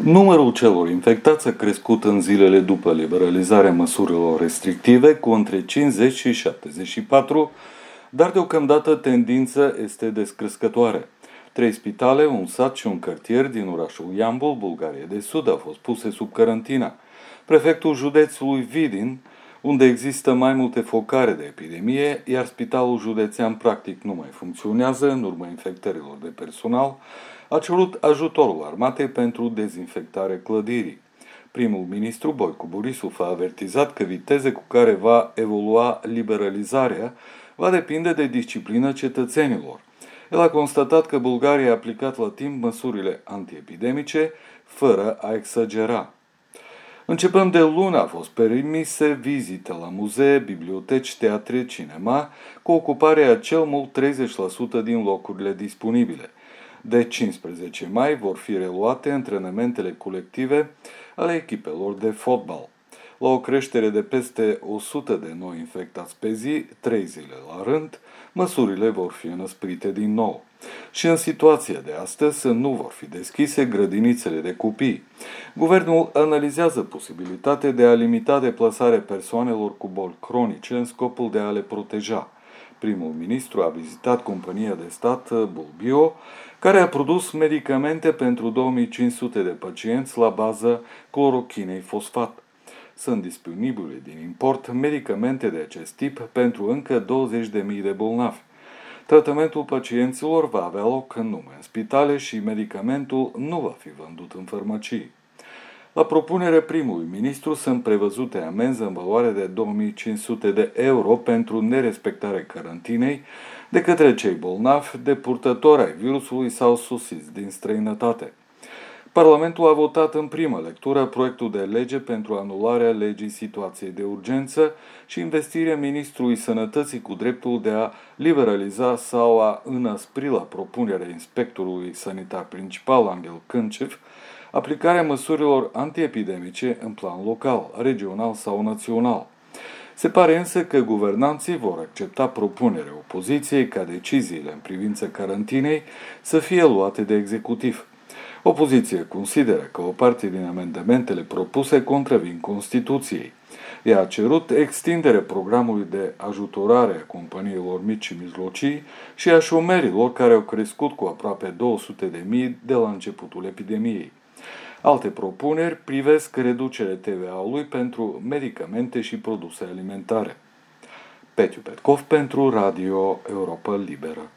Numărul celor infectați a crescut în zilele după liberalizarea măsurilor restrictive cu între 50 și 74, dar deocamdată tendința este descrescătoare. 3 spitale, un sat și un cartier din orașul Iambol, Bulgaria de Sud, au fost puse sub carantină. Prefectul județului Vidin, unde există mai multe focare de epidemie, iar spitalul județean practic nu mai funcționează în urma infectărilor de personal, a cerut ajutorul armatei pentru dezinfectarea clădirii. Primul ministru Boicu Borisov a avertizat că viteza cu care va evolua liberalizarea va depinde de disciplina cetățenilor. El a constatat că Bulgaria a aplicat la timp măsurile antiepidemice, fără a exagera. Începând de lună, a fost permise vizite la muzee, biblioteci, teatre, cinema, cu ocuparea a cel mult 30% din locurile disponibile. De 15 mai vor fi reluate antrenamentele colective ale echipelor de fotbal. La o creștere de peste 100 de noi infectați pe zi, 3 zile la rând, măsurile vor fi înăsprite din nou. Și în situația de astăzi nu vor fi deschise grădinițele de copii. Guvernul analizează posibilitatea de a limita deplasarea persoanelor cu boli cronice în scopul de a le proteja. Primul ministru a vizitat compania de stat Bulbio, care a produs medicamente pentru 2500 de pacienți la bază clorochinei fosfat. Sunt disponibile din import medicamente de acest tip pentru încă 20.000 de bolnavi. Tratamentul pacienților va avea loc numai în spitale și medicamentul nu va fi vândut în farmacii. La propunerea primului ministru sunt prevăzute amenzi în valoare de 2500 de euro pentru nerespectarea carantinei de către cei bolnavi de purtători ai virusului sau sosiți din străinătate. Parlamentul a votat în primă lectură proiectul de lege pentru anularea legii situației de urgență și investirea ministrului Sănătății cu dreptul de a liberaliza sau a înăspri la propunerea inspectorului sanitar principal, Angel Câncev, aplicarea măsurilor antiepidemice în plan local, regional sau național. Se pare însă că guvernanții vor accepta propunerea opoziției ca deciziile în privința carantinei să fie luate de executiv. Opoziția consideră că o parte din amendamentele propuse contravin Constituției. Ea a cerut extinderea programului de ajutorare a companiilor mici și mijlocii și a șomerilor care au crescut cu aproape 200.000 de la începutul epidemiei. Alte propuneri privesc reducerea TVA-ului pentru medicamente și produse alimentare. Petiu Petkov pentru Radio Europa Liberă.